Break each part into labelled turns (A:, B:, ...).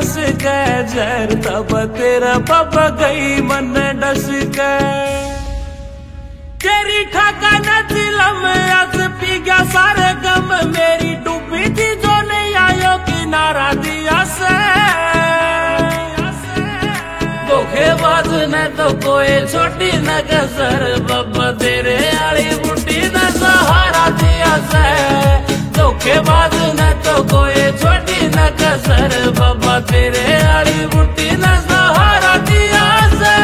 A: कस के जहर तब तेरा बाबा गई मन डस के तेरी ठाका नचिला में आज पी गया सारे गम मेरी डूबी थी जो नहीं आयो किनारा दिया से धोखेबाज ने तो कोई छोटी न कसर बाबा तेरे आली बूटी न सहारा दिया से धोखेबाज ने तो कोई छोटी न कसर बाबा तेरे आली बूटी न सहारा दिया से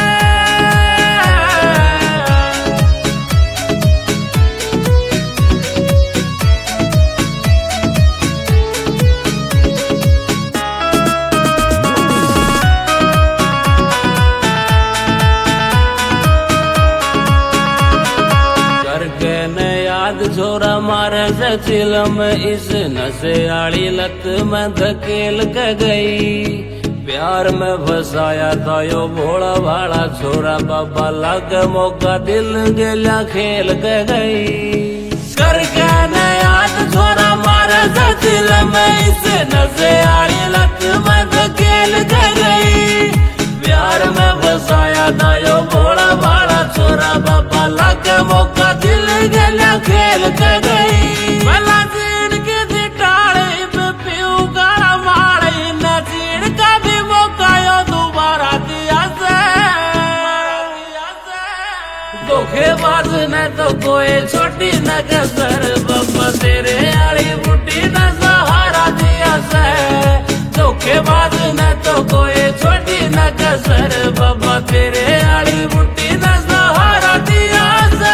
A: छोरा मारे से चिलम इस नशे आली लत में धकेल के गई प्यार में फसाया था यो भोला भाला छोरा बाबा लग मौका दिल गेला खेल के गई करके न याद छोरा मारे से चिलम इस नशे आली लत में धकेल के गई प्यार में फसाया था यो भोला भाला छोरा बाबा लग मौका दिल गेला खेल के गई भला चीड़ के दिटाड़े पे पीऊ गाड़ा मारे न चीड़ का भी मौका यो दोबारा दिया से धोखेबाज ने तो कोई छोटी न कसर बाबा तेरे आली बूटी न सहारा दिया से धोखेबाज ने तो कोई छोटी न कसर बाबा तेरे आली बूटी न सहारा दिया से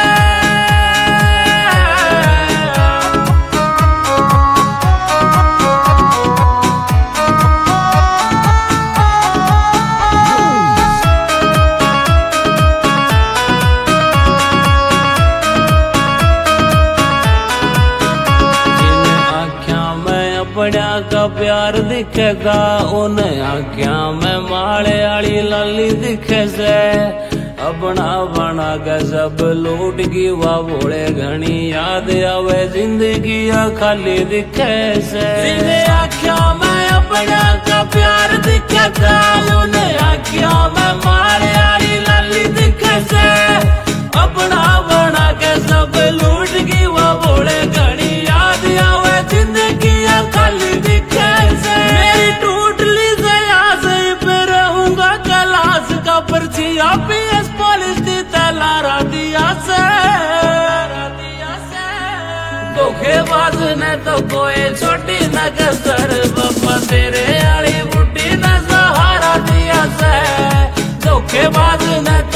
A: बड़ा का प्यार दिखेगा उन आँखियां में माले आली लाली दिखे से अपना बना के सब लूट की वाह बोले घनी याद आवे जिंदगी खाली दिखे से आँखियां में अपना का प्यार दिखेगा उन आँखियां में माले आली लाली दिखे से अपना बना के सब लूट की वाह बोले घनी याद आवे जिंदगी खाली दिखे से मेरी टूट ली गया से पे रहूंगा क्लास का पर्चिया PS पुलिस दी तलारा दिया से धोखेबाज ने तो कोई छोटी न कसर बाबा तेरे आली बूटी न सहारा दिया से धोखेबाज ने